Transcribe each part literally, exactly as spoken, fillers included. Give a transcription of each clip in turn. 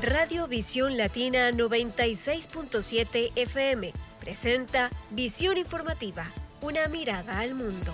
Radio Visión Latina noventa y seis punto siete F M presenta Visión Informativa, una mirada al mundo.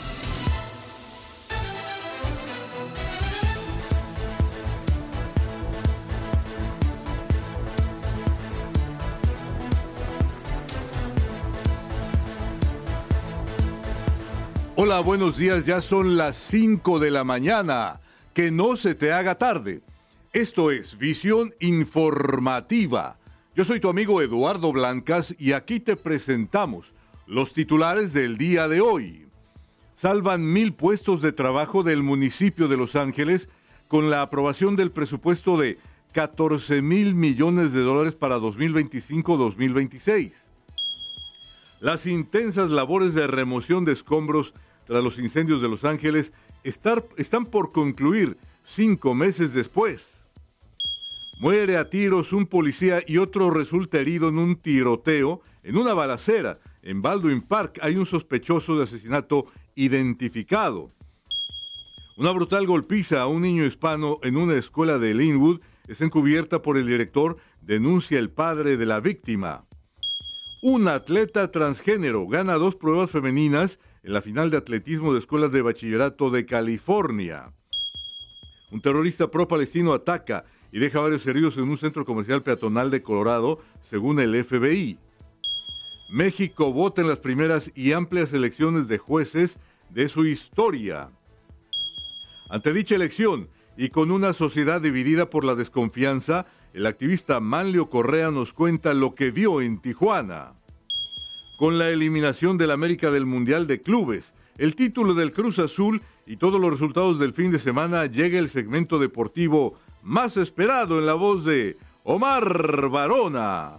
Hola, buenos días, ya son las cinco de la mañana. Que no se te haga tarde. Esto es Visión Informativa. Yo soy tu amigo Eduardo Blancas y aquí te presentamos los titulares del día de hoy. Salvan mil puestos de trabajo del municipio de Los Ángeles con la aprobación del presupuesto de catorce mil millones de dólares para dos mil veinticinco a dos mil veintiséis. Las intensas labores de remoción de escombros tras los incendios de Los Ángeles estar, están por concluir cinco meses después. Muere a tiros un policía y otro resulta herido en un tiroteo en una balacera. En Baldwin Park hay un sospechoso de asesinato identificado. Una brutal golpiza a un niño hispano en una escuela de Linwood es encubierta por el director, denuncia el padre de la víctima. Un atleta transgénero gana dos pruebas femeninas en la final de atletismo de escuelas de bachillerato de California. Un terrorista pro-palestino ataca y deja varios heridos en un centro comercial peatonal de Colorado, según el F B I. México vota en las primeras y amplias elecciones de jueces de su historia. Ante dicha elección, y con una sociedad dividida por la desconfianza, el activista Manlio Correa nos cuenta lo que vio en Tijuana. Con la eliminación del América del Mundial de Clubes, el título del Cruz Azul y todos los resultados del fin de semana, llega el segmento deportivo más esperado en la voz de Omar Varona.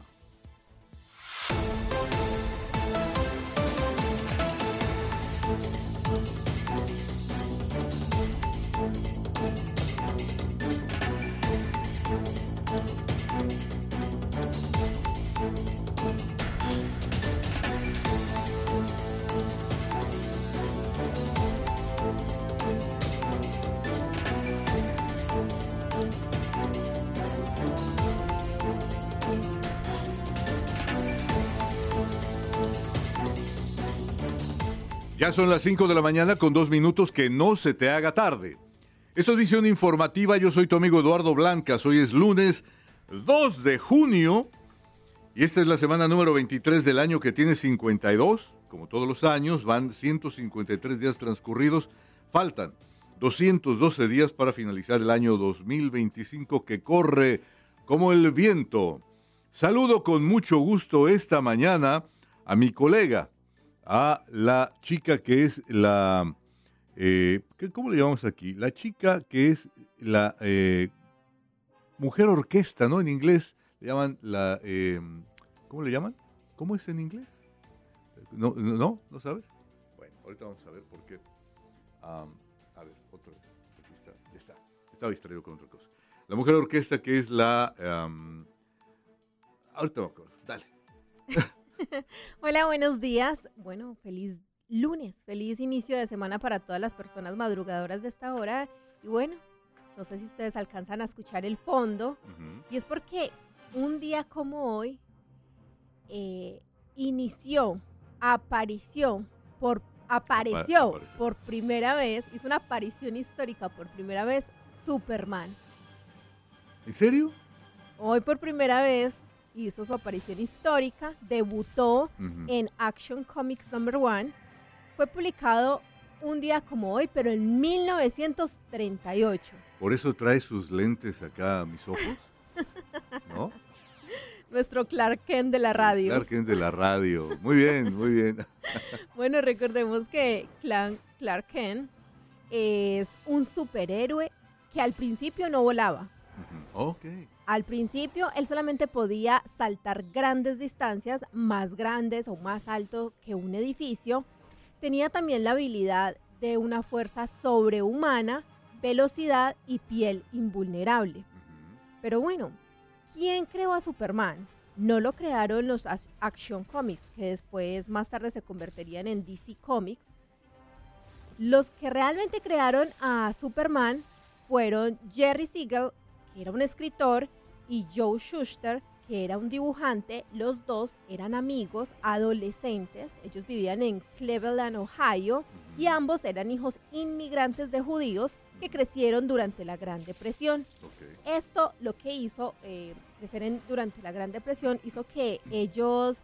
Ya son las cinco de la mañana con dos minutos, que no se te haga tarde. Esto es Visión Informativa, yo soy tu amigo Eduardo Blancas. Hoy es lunes dos de junio y esta es la semana número veintitrés del año, que tiene cincuenta y dos. Como todos los años, van ciento cincuenta y tres días transcurridos. Faltan doscientos doce días para finalizar el año dos mil veinticinco, que corre como el viento. Saludo con mucho gusto esta mañana a mi colega, a la chica que es la, eh, ¿cómo le llamamos aquí? La chica que es la eh, mujer orquesta, ¿no? En inglés le llaman la, eh, ¿cómo le llaman? ¿Cómo es en inglés? ¿No? ¿No? ¿No sabes? Bueno, ahorita vamos a ver por qué. Um, a ver, otra vez. Aquí está, ya está. Estaba distraído con otra cosa. La mujer orquesta que es la... Um, ahorita vamos a ver. Dale. Hola, buenos días. Bueno, feliz lunes, feliz inicio de semana para todas las personas madrugadoras de esta hora. Y bueno, no sé si ustedes alcanzan a escuchar el fondo. Uh-huh. Y es porque un día como hoy eh, inició, apareció, por, apareció Apa- por primera vez, hizo una aparición histórica por primera vez, Superman. ¿En serio? Hoy por primera vez hizo su aparición histórica, debutó uh-huh. en Action Comics number one, fue publicado un día como hoy, pero en mil novecientos treinta y ocho. ¿Por eso trae sus lentes acá a mis ojos? ¿No? Nuestro Clark Kent de la radio. Clark Kent de la radio. Muy bien, muy bien. Bueno, recordemos que Clark Kent es un superhéroe que al principio no volaba. Uh-huh. Ok. Al principio, él solamente podía saltar grandes distancias, más grandes o más alto que un edificio. Tenía también la habilidad de una fuerza sobrehumana, velocidad y piel invulnerable. Uh-huh. Pero bueno, ¿quién creó a Superman? No lo crearon los Action Comics, que después, más tarde, se convertirían en D C Comics. Los que realmente crearon a Superman fueron Jerry Siegel, que era un escritor, y Joe Shuster, que era un dibujante. Los dos eran amigos adolescentes. Ellos vivían en Cleveland, Ohio, uh-huh. y ambos eran hijos inmigrantes de judíos que crecieron durante la Gran Depresión. Okay. Esto lo que hizo, eh, crecer en, durante la Gran Depresión, hizo que ellos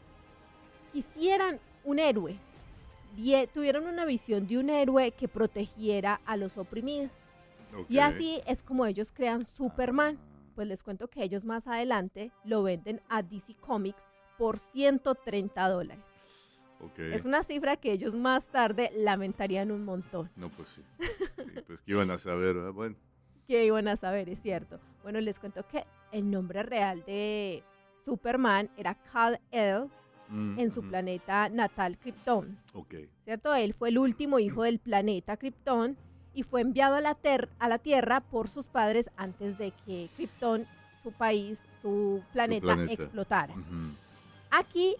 quisieran un héroe. Vie- tuvieron una visión de un héroe que protegiera a los oprimidos. Okay. Y así es como ellos crean Superman. Pues les cuento que ellos más adelante lo venden a D C Comics por ciento treinta dólares. Okay. Es una cifra que ellos más tarde lamentarían un montón. No, pues sí. sí pues que iban a saber, ¿verdad? Bueno. Que iban a saber, es cierto. Bueno, les cuento que el nombre real de Superman era Kal-El, mm, en su uh-huh. planeta natal, Krypton. Okay. ¿Cierto? Él fue el último hijo del planeta Krypton y fue enviado a la, ter- a la Tierra por sus padres antes de que Krypton, su país, su planeta, planeta. explotara. Uh-huh. Aquí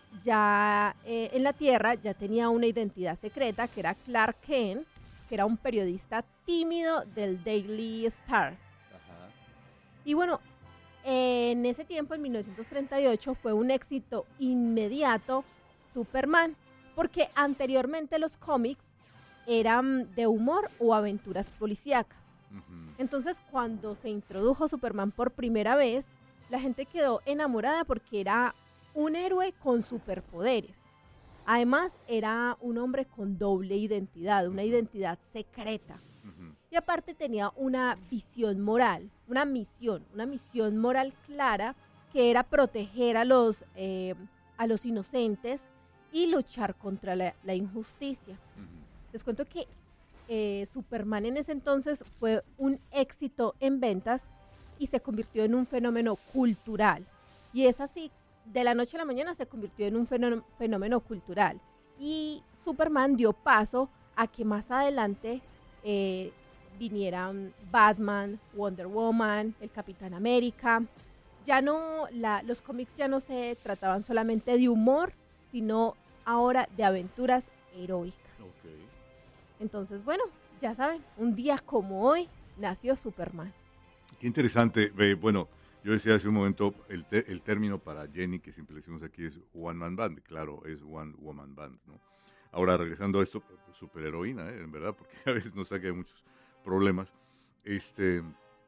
ya eh, en la Tierra ya tenía una identidad secreta que era Clark Kent, que era un periodista tímido del Daily Star. Ajá. Y bueno, eh, en ese tiempo, en mil novecientos treinta y ocho, fue un éxito inmediato Superman, porque anteriormente los cómics eran de humor o aventuras policíacas. Uh-huh. Entonces, cuando se introdujo Superman por primera vez, la gente quedó enamorada porque era un héroe con superpoderes. Además, era un hombre con doble identidad, una identidad secreta. Uh-huh. Y aparte tenía una visión moral, una misión, una misión moral clara, que era proteger a los, eh, a los inocentes y luchar contra la, la injusticia. Uh-huh. Les cuento que eh, Superman en ese entonces fue un éxito en ventas y se convirtió en un fenómeno cultural. Y es así, de la noche a la mañana se convirtió en un fenómeno, fenómeno cultural. Y Superman dio paso a que más adelante eh, vinieran Batman, Wonder Woman, el Capitán América. Ya no, la, los cómics ya no se trataban solamente de humor, sino ahora de aventuras heroicas. Okay. Entonces, bueno, ya saben, un día como hoy nació Superman. Qué interesante. Eh, bueno, yo decía hace un momento, el, te, el término para Jenny, que siempre le decimos aquí, es One Man Band. Claro, es One Woman Band, ¿no? Ahora, regresando a esto, superheroína, ¿eh? En verdad, porque a veces nos saca de muchos problemas. Este,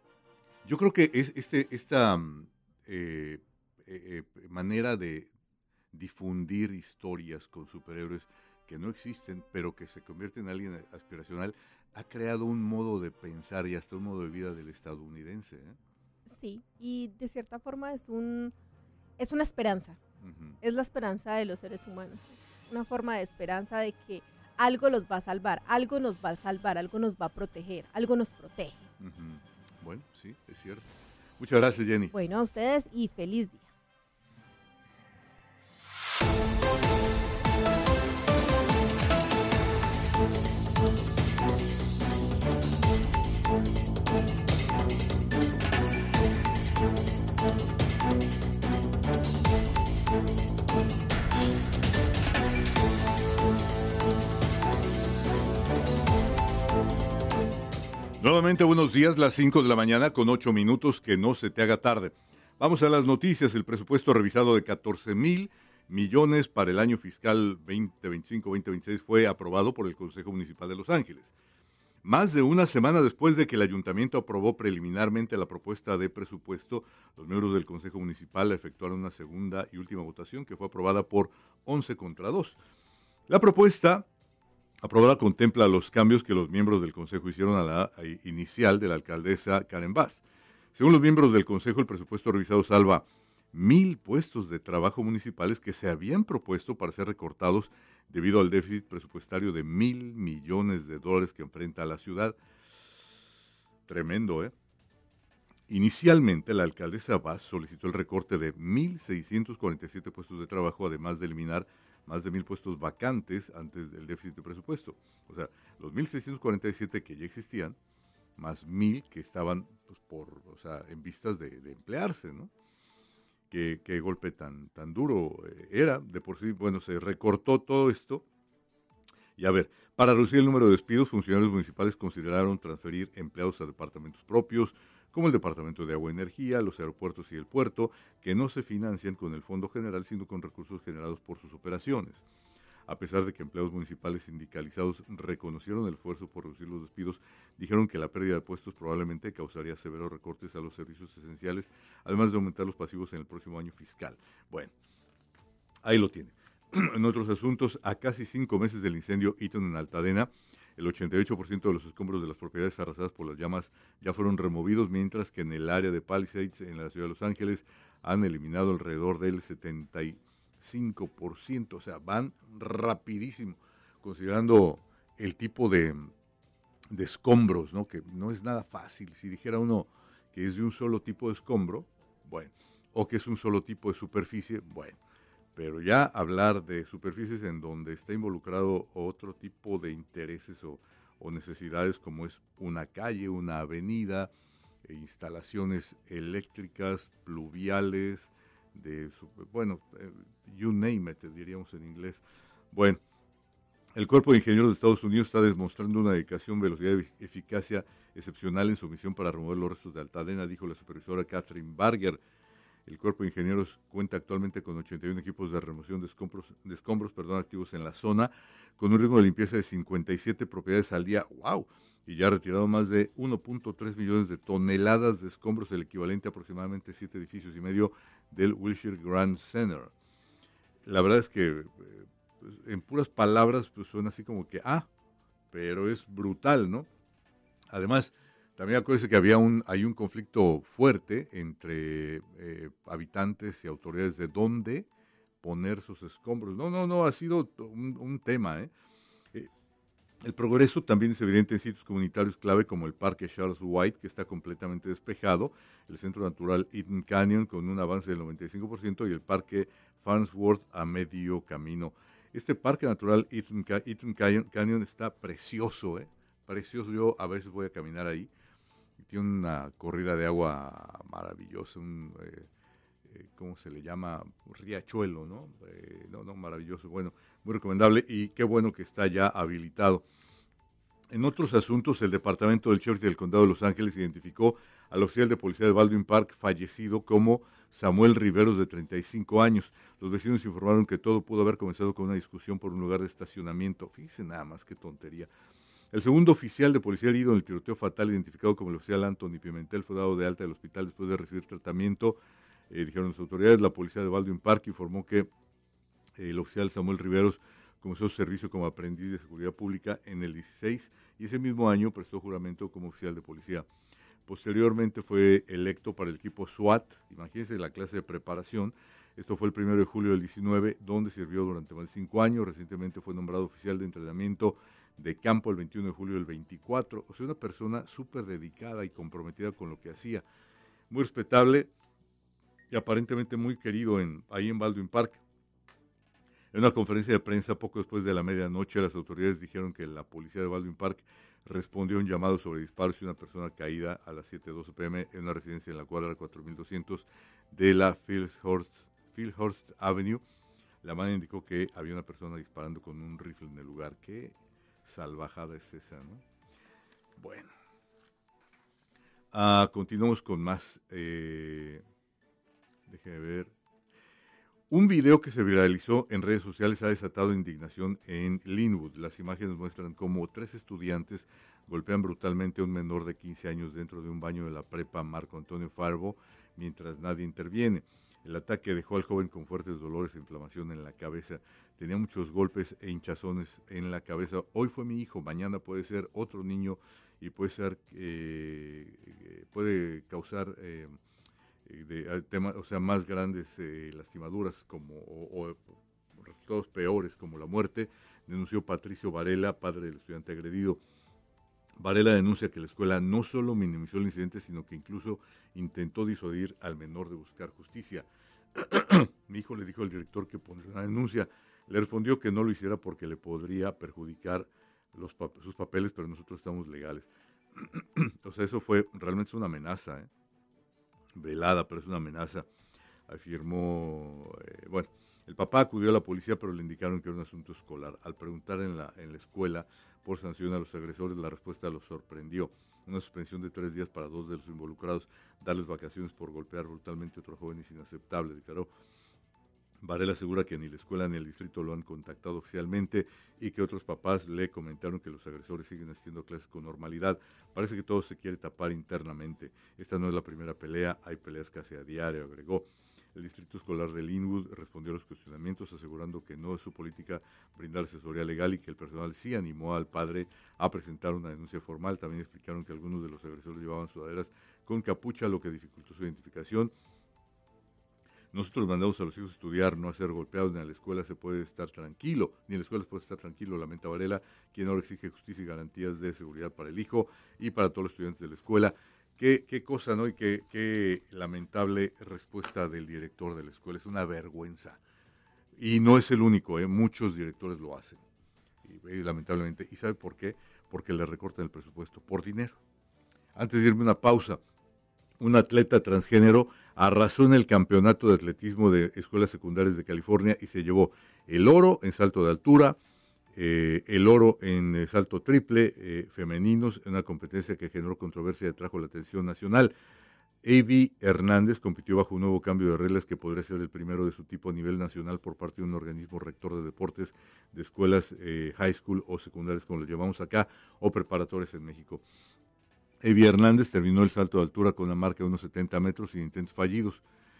yo creo que es este, esta eh, eh, manera de difundir historias con superhéroes que no existen, pero que se convierten en alguien aspiracional, ha creado un modo de pensar y hasta un modo de vida del estadounidense, ¿eh? Sí, y de cierta forma es un es una esperanza. Uh-huh. Es la esperanza de los seres humanos. Una forma de esperanza de que algo los va a salvar, algo nos va a salvar, algo nos va a proteger, algo nos protege. Uh-huh. Bueno, sí, es cierto. Muchas gracias, Jenny. Bueno, a ustedes y feliz día. Nuevamente buenos días, las cinco de la mañana con ocho minutos, que no se te haga tarde. Vamos a las noticias. El presupuesto revisado de catorce mil millones para el año fiscal veinte veinticinco veinte veintiséis fue aprobado por el Consejo Municipal de Los Ángeles. Más de una semana después de que el ayuntamiento aprobó preliminarmente la propuesta de presupuesto, los miembros del Consejo Municipal efectuaron una segunda y última votación que fue aprobada por once contra dos. La propuesta aprobada contempla los cambios que los miembros del Consejo hicieron a la inicial de la alcaldesa Karen Bass. Según los miembros del Consejo, el presupuesto revisado salva mil puestos de trabajo municipales que se habían propuesto para ser recortados debido al déficit presupuestario de mil millones de dólares que enfrenta la ciudad. Tremendo, ¿eh? Inicialmente, la alcaldesa Bass solicitó el recorte de mil seiscientos cuarenta y siete puestos de trabajo, además de eliminar más de mil puestos vacantes antes del déficit de presupuesto. O sea, los mil seiscientos cuarenta y siete que ya existían, más mil que estaban pues, por, o sea, en vistas de, de emplearse, ¿no? Qué, qué golpe tan, tan duro era. De por sí, bueno, se recortó todo esto. Y a ver, para reducir el número de despidos, funcionarios municipales consideraron transferir empleados a departamentos propios, como el Departamento de Agua y Energía, los aeropuertos y el puerto, que no se financian con el Fondo General, sino con recursos generados por sus operaciones. A pesar de que empleados municipales sindicalizados reconocieron el esfuerzo por reducir los despidos, dijeron que la pérdida de puestos probablemente causaría severos recortes a los servicios esenciales, además de aumentar los pasivos en el próximo año fiscal. Bueno, ahí lo tiene. En otros asuntos, a casi cinco meses del incendio Eaton en Altadena, el ochenta y ocho por ciento de los escombros de las propiedades arrasadas por las llamas ya fueron removidos, mientras que en el área de Palisades, en la ciudad de Los Ángeles, han eliminado alrededor del setenta y cinco por ciento, o sea, van rapidísimo, considerando el tipo de, de escombros, ¿no? Que no es nada fácil. Si dijera uno que es de un solo tipo de escombro, bueno, o que es un solo tipo de superficie, bueno, pero ya hablar de superficies en donde está involucrado otro tipo de intereses o, o necesidades, como es una calle, una avenida, e instalaciones eléctricas, pluviales, de, bueno, you name it, diríamos en inglés. Bueno, el Cuerpo de Ingenieros de Estados Unidos está demostrando una dedicación, velocidad y eficacia excepcional en su misión para remover los restos de Altadena, dijo la supervisora Catherine Barger. El Cuerpo de Ingenieros cuenta actualmente con ochenta y uno equipos de remoción de escombros, de escombros perdón, activos en la zona, con un ritmo de limpieza de cincuenta y siete propiedades al día. ¡Wow! Y ya ha retirado más de uno punto tres millones de toneladas de escombros, el equivalente a aproximadamente siete edificios y medio del Wilshire Grand Center. La verdad es que eh, pues, en puras palabras pues suena así como que, ah, pero es brutal, ¿no? Además, también acuérdense que había un, hay un conflicto fuerte entre eh, habitantes y autoridades de dónde poner sus escombros. No, no, no, ha sido un, un tema, ¿eh? El progreso también es evidente en sitios comunitarios clave como el Parque Charles White, que está completamente despejado, el Centro Natural Eaton Canyon con un avance del noventa y cinco por ciento y el Parque Farnsworth a medio camino. Este Parque Natural Eaton, Eaton Canyon está precioso, ¿eh? Precioso. Yo a veces voy a caminar ahí. Tiene una corrida de agua maravillosa, un, eh, eh, ¿cómo se le llama? Un riachuelo, ¿no? Eh, no, no, maravilloso. Bueno, muy recomendable y qué bueno que está ya habilitado. En otros asuntos, el Departamento del Sheriff del Condado de Los Ángeles identificó al oficial de policía de Baldwin Park fallecido como Samuel Riveros, de treinta y cinco años. Los vecinos informaron que todo pudo haber comenzado con una discusión por un lugar de estacionamiento. Fíjense nada más, qué tontería. El segundo oficial de policía herido en el tiroteo fatal, identificado como el oficial Anthony Pimentel, fue dado de alta del hospital después de recibir tratamiento. Eh, dijeron las autoridades. La policía de Baldwin Park informó que eh, el oficial Samuel Riveros comenzó su servicio como aprendiz de seguridad pública en el dieciséis y ese mismo año prestó juramento como oficial de policía. Posteriormente fue electo para el equipo SWAT, imagínense la clase de preparación. Esto fue el primero de julio del diecinueve, donde sirvió durante más de cinco años. Recientemente fue nombrado oficial de entrenamiento de campo el veintiuno de julio del veinticuatro. O sea, una persona súper dedicada y comprometida con lo que hacía. Muy respetable y aparentemente muy querido en, ahí en Baldwin Park. En una conferencia de prensa poco después de la medianoche, las autoridades dijeron que la policía de Baldwin Park respondió a un llamado sobre disparos y una persona caída a las siete doce pm en una residencia en la cuadra cuatro mil doscientos de la Fieldhurst, Fieldhurst Avenue. La mano indicó que había una persona disparando con un rifle en el lugar. Qué salvajada es esa, ¿no? Bueno. Ah, continuamos con más. Eh, déjeme ver. Un video que se viralizó en redes sociales ha desatado indignación en Linwood. Las imágenes muestran cómo tres estudiantes golpean brutalmente a un menor de quince años dentro de un baño de la prepa Marco Antonio Farbo mientras nadie interviene. El ataque dejó al joven con fuertes dolores e inflamación en la cabeza. Tenía muchos golpes e hinchazones en la cabeza. Hoy fue mi hijo, mañana puede ser otro niño y puede ser, eh, puede causar... Eh, de tema, o sea, más grandes eh, lastimaduras como o, o resultados peores como la muerte, denunció Patricio Varela, padre del estudiante agredido. Varela denuncia que la escuela no solo minimizó el incidente, sino que incluso intentó disuadir al menor de buscar justicia. Mi hijo le dijo al director que pondría una denuncia. Le respondió que no lo hiciera porque le podría perjudicar los pap- sus papeles, pero nosotros estamos legales. O sea, eso fue realmente una amenaza, ¿eh? velada, pero es una amenaza, afirmó. Eh, bueno, el papá acudió a la policía, pero le indicaron que era un asunto escolar. Al preguntar en la, en la escuela por sanción a los agresores, la respuesta los sorprendió. una suspensión de tres días para dos de los involucrados, darles vacaciones por golpear brutalmente a otro joven es inaceptable, declaró. Varela asegura que ni la escuela ni el distrito lo han contactado oficialmente y que otros papás le comentaron que los agresores siguen asistiendo a clases con normalidad. Parece que todo se quiere tapar internamente. Esta no es la primera pelea, hay peleas casi a diario, agregó. El distrito escolar de Linwood respondió a los cuestionamientos asegurando que no es su política brindar asesoría legal y que el personal sí animó al padre a presentar una denuncia formal. También explicaron que algunos de los agresores llevaban sudaderas con capucha, lo que dificultó su identificación. Nosotros mandamos a los hijos a estudiar, no a ser golpeados, ni a la escuela se puede estar tranquilo, ni en la escuela se puede estar tranquilo, lamenta Varela, quien ahora exige justicia y garantías de seguridad para el hijo y para todos los estudiantes de la escuela. Qué, qué cosa, ¿no? Y qué, qué lamentable respuesta del director de la escuela, es una vergüenza. Y no es el único, ¿eh? Muchos directores lo hacen, y, y lamentablemente. ¿Y sabe por qué? Porque le recortan el presupuesto, por dinero. Antes de irme una pausa, un atleta transgénero arrasó en el campeonato de atletismo de escuelas secundarias de California y se llevó el oro en salto de altura, eh, el oro en eh, salto triple eh, femeninos, en una competencia que generó controversia y atrajo la atención nacional. Avi Hernández compitió bajo un nuevo cambio de reglas que podría ser el primero de su tipo a nivel nacional por parte de un organismo rector de deportes de escuelas eh, high school o secundarias, como lo llamamos acá, o preparatorias en México. Avi Hernández terminó el salto de altura con una marca de unos setenta metros sin intentos fallidos.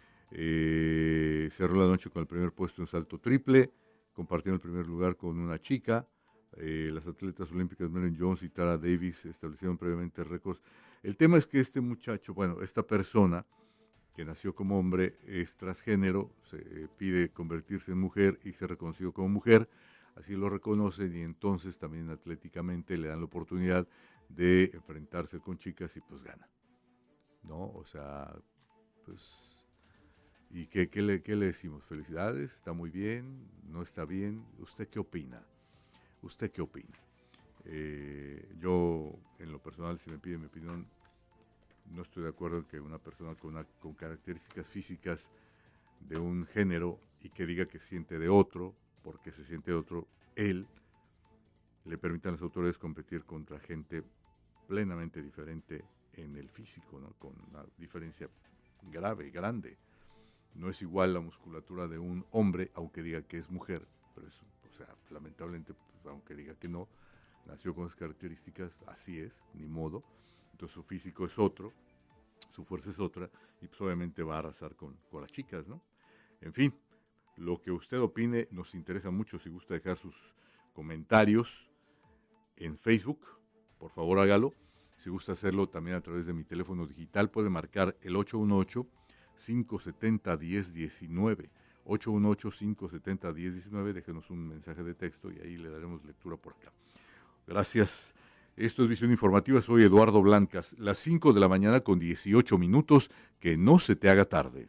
Eh, cerró la noche con el primer puesto en salto triple, compartieron el primer lugar con una chica. Eh, las atletas olímpicas Maren Jones y Tara Davis establecieron previamente récords. El tema es que este muchacho, bueno, esta persona que nació como hombre es transgénero, se eh, pide convertirse en mujer y se reconoció como mujer, así lo reconocen y entonces también atléticamente le dan la oportunidad de enfrentarse con chicas y pues gana, ¿no? O sea, pues, ¿y qué, qué, le, qué le decimos? Felicidades, está muy bien, no está bien, ¿usted qué opina? ¿Usted qué opina? Eh, yo, en lo personal, si me pide mi opinión, no estoy de acuerdo en que una persona con, una, con características físicas de un género y que diga que siente de otro, porque se siente de otro, él, le permitan a las autoridades competir contra gente plenamente diferente en el físico, ¿no? Con una diferencia grave, grande. No es igual la musculatura de un hombre, aunque diga que es mujer, pero es, o sea, lamentablemente, pues, aunque diga que no, nació con esas características, así es, ni modo. Entonces su físico es otro, su fuerza es otra, y pues obviamente va a arrasar con, con las chicas, ¿no? En fin, lo que usted opine nos interesa mucho. Si gusta dejar sus comentarios en Facebook, por favor hágalo. Si gusta hacerlo también a través de mi teléfono digital, puede marcar el ocho uno ocho, cinco siete cero, uno cero uno nueve. ocho uno ocho, cinco siete cero, uno cero uno nueve, déjenos un mensaje de texto y ahí le daremos lectura por acá. Gracias. Esto es Visión Informativa, soy Eduardo Blancas. Las cinco de la mañana con dieciocho minutos, que no se te haga tarde.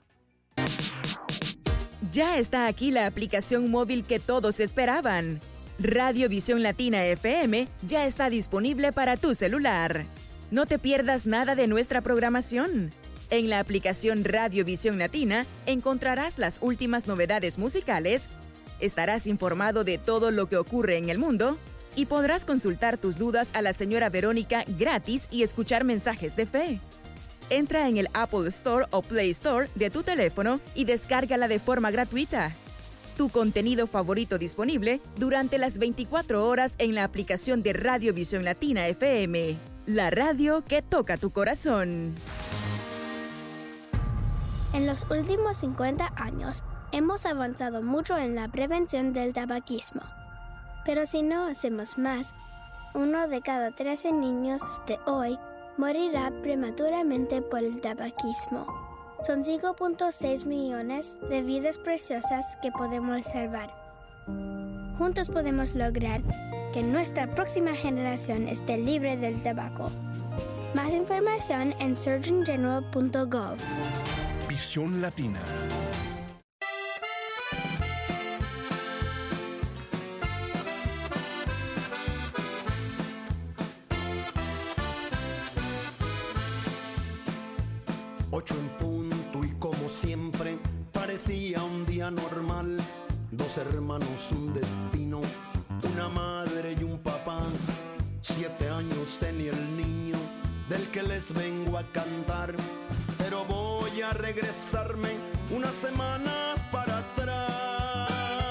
Ya está aquí la aplicación móvil que todos esperaban. Radio Visión Latina F M ya está disponible para tu celular. No te pierdas nada de nuestra programación. En la aplicación Radio Visión Latina encontrarás las últimas novedades musicales, estarás informado de todo lo que ocurre en el mundo y podrás consultar tus dudas a la señora Verónica gratis y escuchar mensajes de fe. Entra en el Apple Store o Play Store de tu teléfono y descárgala de forma gratuita. Tu contenido favorito disponible durante las veinticuatro horas en la aplicación de Radio Visión Latina F M, la radio que toca tu corazón. En los últimos cincuenta años, hemos avanzado mucho en la prevención del tabaquismo. Pero si no hacemos más, uno de cada trece niños de hoy morirá prematuramente por el tabaquismo. Son cinco punto seis millones de vidas preciosas que podemos salvar. Juntos podemos lograr que nuestra próxima generación esté libre del tabaco. Más información en surgeon general punto gov. Visión Latina. Ocho en punto y como siempre parecía un día normal. Dos hermanos, un destino, una madre y un papá. Siete años tenía el niño, de del que les vengo a cantar. Pero voy a regresarme una semana para atrás.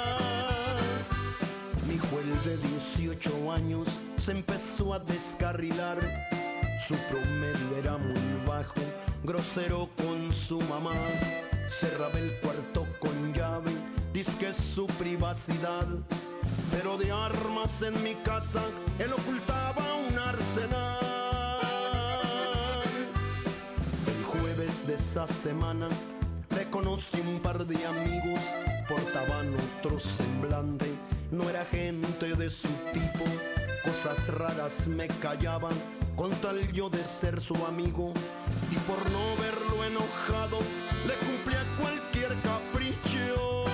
Mi hijo, el de dieciocho años, se empezó a descarrilar. Su promedio era muy bajo, grosero con su mamá. Cerraba el cuarto con llave, dizque es su privacidad. Pero de armas en mi casa, él ocultaba un arsenal. El jueves de esa semana, le conocí un par de amigos. Portaban otro semblante, no era gente de su tipo. Cosas raras me callaban, con tal yo de ser su amigo. Y por no verlo enojado, le cumplía cualquier capricho.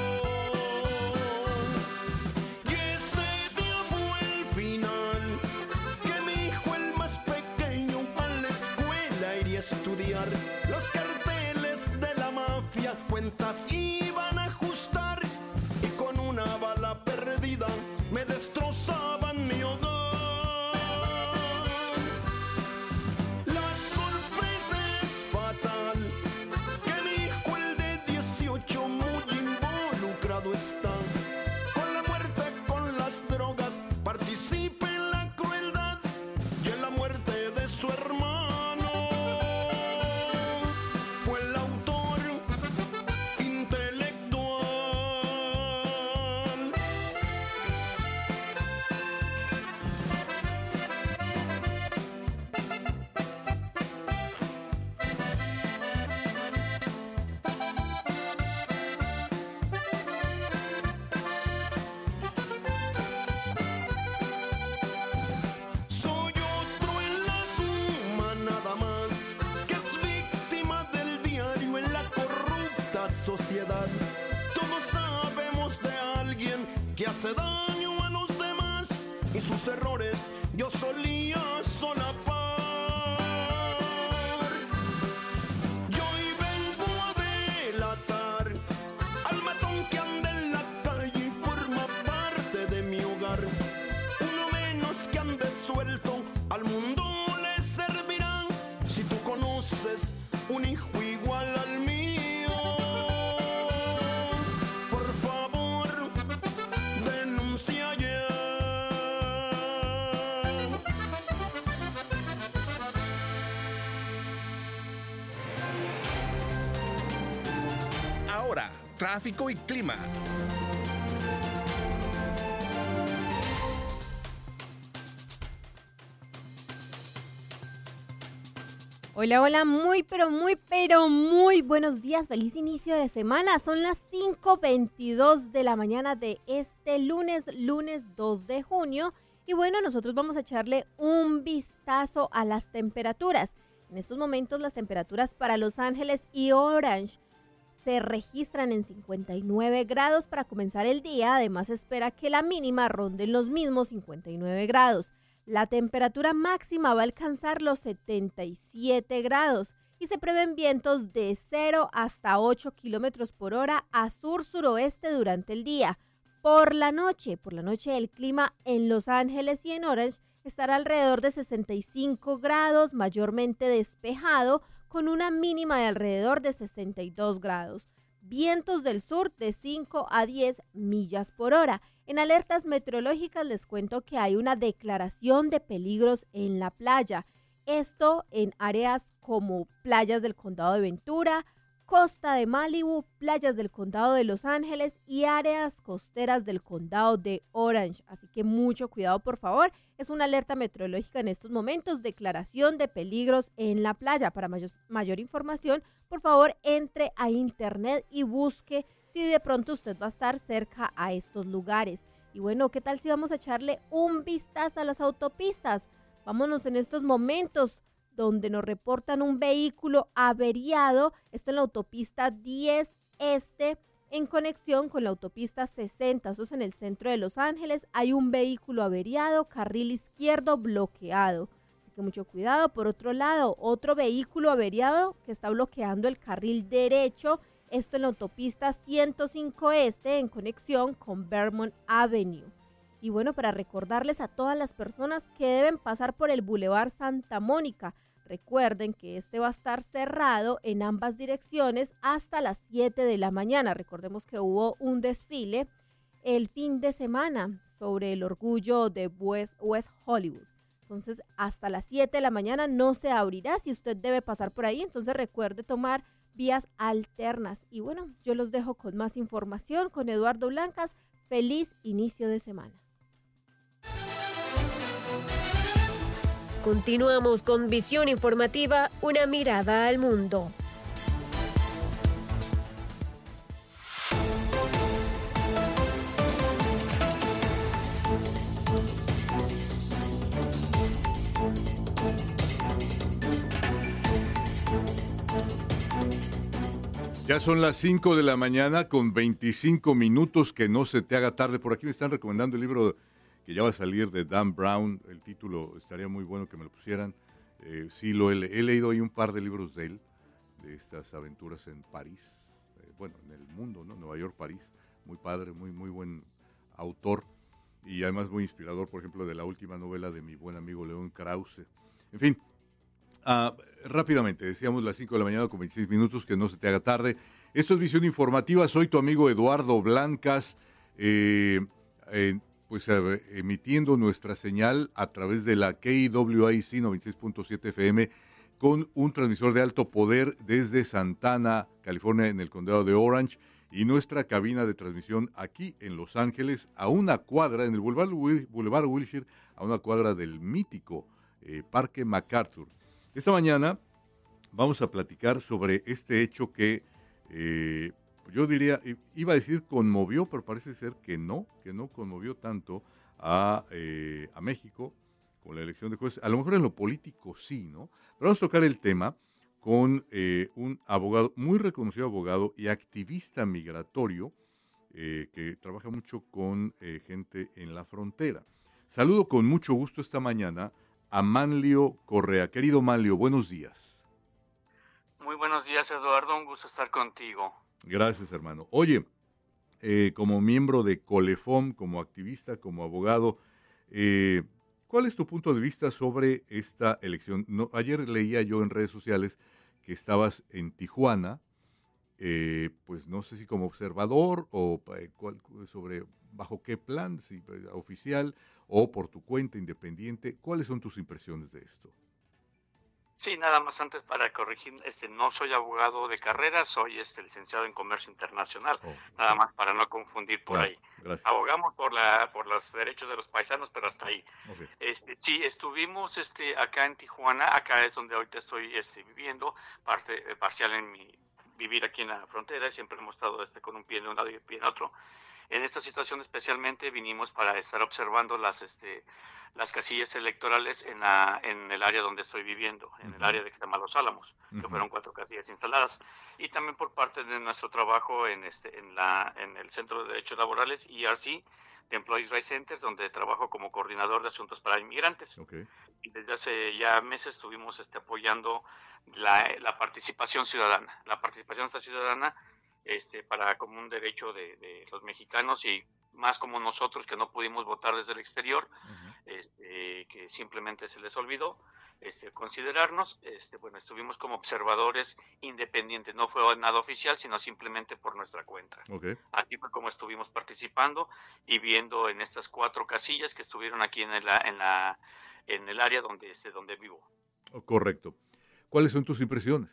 Y ese día fue el final, que mi hijo, el más pequeño, a la escuela iría a estudiar. Los carteles de la mafia cuentas iban a ajustar, y con una bala perdida me destrozaban mi hogar. Está con la muerte, con las drogas, participa en la crueldad y en la muerte de su hermano. Fue el autor intelectual. Sociedad. Todos sabemos de alguien que hace daño a los demás y sus errores yo solía solapar. Yo hoy vengo a delatar al matón que anda en la calle y forma parte de mi hogar. Uno menos que ande suelto al mundo le servirá. Si tú conoces un hijo igual al mío, tráfico y clima. Hola, hola, muy, pero muy, pero muy buenos días. Feliz inicio de semana. Son las cinco veintidós de la mañana de este lunes, lunes dos de junio. Y bueno, nosotros vamos a echarle un vistazo a las temperaturas. En estos momentos las temperaturas para Los Ángeles y Orange se registran en cincuenta y nueve grados para comenzar el día. Además, se espera que la mínima ronde en los mismos cincuenta y nueve grados. La temperatura máxima va a alcanzar los setenta y siete grados y se prevén vientos de cero hasta ocho kilómetros por hora a sur-suroeste durante el día. Por la noche, por la noche el clima en Los Ángeles y en Orange estará alrededor de sesenta y cinco grados, mayormente despejado, con una mínima de alrededor de sesenta y dos grados. Vientos del sur de cinco a diez millas por hora. En alertas meteorológicas les cuento que hay una declaración de peligros en la playa. Esto en áreas como playas del condado de Ventura, costa de Malibu, playas del condado de Los Ángeles y áreas costeras del condado de Orange. Así que mucho cuidado, por favor. Es una alerta meteorológica en estos momentos, declaración de peligros en la playa. Para mayor, mayor información, por favor, entre a internet y busque si de pronto usted va a estar cerca a estos lugares. Y bueno, ¿qué tal si vamos a echarle un vistazo a las autopistas? Vámonos en estos momentos donde nos reportan un vehículo averiado, esto en la autopista diez Este, en conexión con la autopista sesenta, eso es en el centro de Los Ángeles. Hay un vehículo averiado, carril izquierdo bloqueado, así que mucho cuidado. Por otro lado, otro vehículo averiado que está bloqueando el carril derecho, esto en la autopista ciento cinco Este, en conexión con Vermont Avenue. Y bueno, para recordarles a todas las personas que deben pasar por el Boulevard Santa Mónica, Recuerden que este va a estar cerrado en ambas direcciones hasta las siete de la mañana. Recordemos que hubo un desfile el fin de semana sobre el orgullo de West, West Hollywood. Entonces, hasta las siete de la mañana no se abrirá. Si usted debe pasar por ahí, entonces recuerde tomar vías alternas. Y bueno, yo los dejo con más información con Eduardo Blancas. Feliz inicio de semana. Continuamos con Visión Informativa, una mirada al mundo. Ya son las cinco de la mañana con veinticinco minutos, que no se te haga tarde. Por aquí me están recomendando el libro que ya va a salir de Dan Brown. El título estaría muy bueno que me lo pusieran. Eh, sí, lo he, he leído ahí un par de libros de él, de estas aventuras en París. Eh, bueno, en el mundo, ¿no? Nueva York, París. Muy padre, muy, muy buen autor. Y además muy inspirador, por ejemplo, de la última novela de mi buen amigo León Krause. En fin. Uh, rápidamente, decíamos las cinco de la mañana con veintiséis minutos, que no se te haga tarde. Esto es Visión Informativa, soy tu amigo Eduardo Blancas, eh, eh, pues eh, emitiendo nuestra señal a través de la K W I C noventa y seis punto siete F M con un transmisor de alto poder desde Santana, California, en el condado de Orange, y nuestra cabina de transmisión aquí en Los Ángeles, a una cuadra, en el Boulevard, Boulevard Wilshire, a una cuadra del mítico eh, Parque MacArthur. Esta mañana vamos a platicar sobre este hecho que eh, yo diría, iba a decir conmovió, pero parece ser que no, que no conmovió tanto a, eh, a México con la elección de jueces. A lo mejor en lo político sí, ¿no? Pero vamos a tocar el tema con eh, un abogado, muy reconocido abogado y activista migratorio eh, que trabaja mucho con eh, gente en la frontera. Saludo con mucho gusto esta mañana a Manlio Correa. Querido Manlio, buenos días. Muy buenos días, Eduardo, un gusto estar contigo. Gracias, hermano. Oye, eh, como miembro de Colefom, como activista, como abogado, eh, ¿cuál es tu punto de vista sobre esta elección? No, ayer leía yo en redes sociales que estabas en Tijuana, eh, pues no sé si como observador o eh, cuál, sobre bajo qué plan, si oficial o por tu cuenta independiente. ¿Cuáles son tus impresiones de esto? Sí, nada más antes para corregir, este, no soy abogado de carrera, soy este licenciado en comercio internacional, oh, nada más para no confundir por claro, ahí. Gracias. Abogamos por la por los derechos de los paisanos, pero hasta ahí. Okay. Este, sí, estuvimos este acá en Tijuana, acá es donde ahorita estoy este, viviendo, parte eh, parcial en mi vivir aquí en la frontera, siempre hemos estado este con un pie en un lado y un pie en otro. En esta situación especialmente vinimos para estar observando las este las casillas electorales en la en el área donde estoy viviendo, en uh-huh. el área de que se llama Los Álamos, uh-huh. que fueron cuatro casillas instaladas, y también por parte de nuestro trabajo en este en la en el Centro de Derechos Laborales E R C de Employees Rights Centers, donde trabajo como coordinador de asuntos para inmigrantes. Okay. Y desde hace ya meses estuvimos este apoyando la la participación ciudadana, la participación ciudadana este para como un derecho de, de los mexicanos, y más como nosotros que no pudimos votar desde el exterior, uh-huh. este, que simplemente se les olvidó este, considerarnos. Este, bueno, estuvimos como observadores independientes, no fue nada oficial, sino simplemente por nuestra cuenta. Okay. Así fue como estuvimos participando y viendo en estas cuatro casillas que estuvieron aquí en, el, en, la, en el área donde, este, donde vivo. Oh, correcto. ¿Cuáles son tus impresiones?